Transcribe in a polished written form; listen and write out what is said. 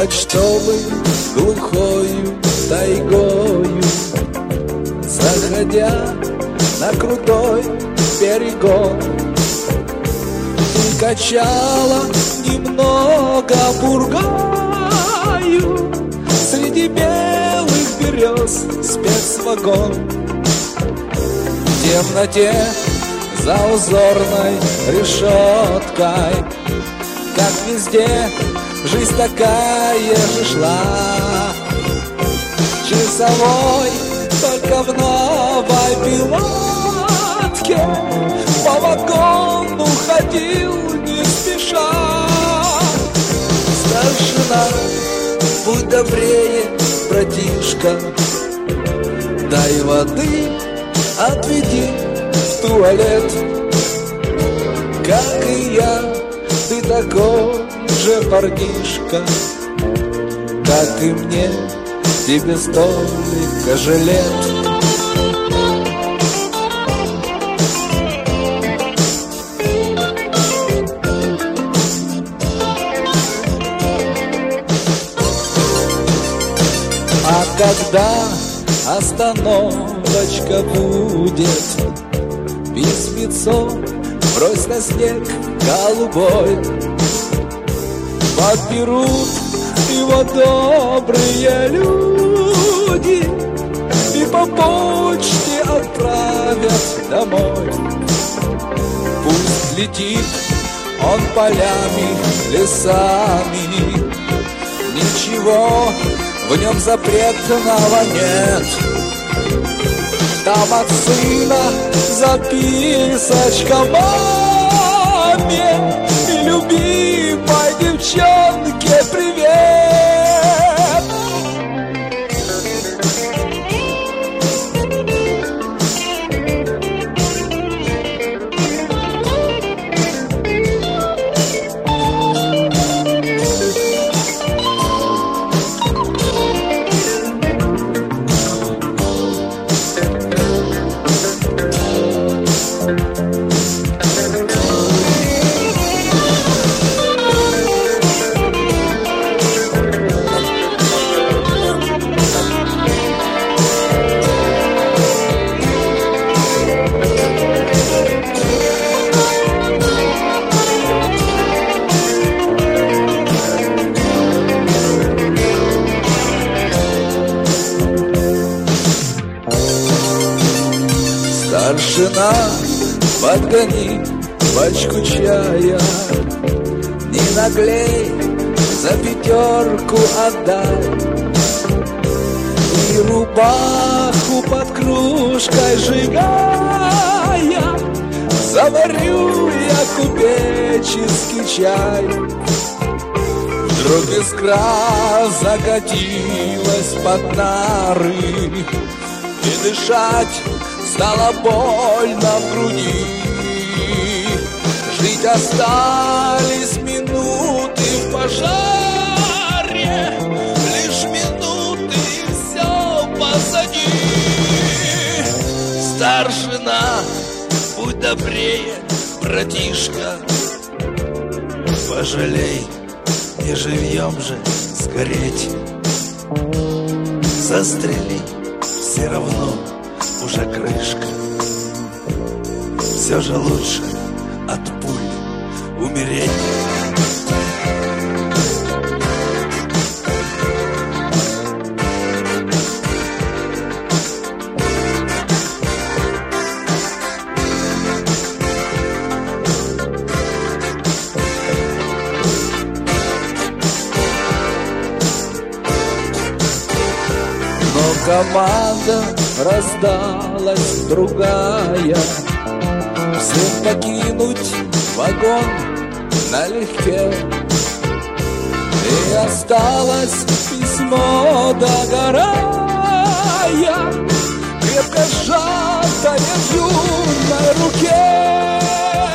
Чтобы глухою тайгою, заходя на крутой перегон, ты качала немного пургаю среди белых берез спецвагон. В темноте за узорной решеткой, как везде, жизнь такая же шла. Часовой только в новой пилотке по вагону ходил не спеша. Старшина, будь добрее, братишка, дай воды, отведи в туалет. Как и я, ты такой же парнишка, как и мне, тебе столько же лет. А когда остановочка будет, письмецо брось на снег голубой. Подберут его добрые люди и по почте отправят домой. Пусть летит он полями, лесами, ничего в нем запретного нет. Там от сына записочка маме и любимой девчонке привет. Старшина, подгони пачку чая, не наглей, за пятерку отдай. И рубаху под кружкой сжигая, заварю я купеческий чай. Вдруг искра закатилась под нары, и дышать стало больно в груди. Жить остались минуты в пожаре, лишь минуты, и все позади. Старшина, будь добрее, братишка, пожалей, не живьем же сгореть. Застрели, все равно уже крышка. Все же лучше от пуль умереть. Но команда раздалась другая, всем покинуть вагон налегке. И осталось письмо догорая, крепко сжатое в юной руке.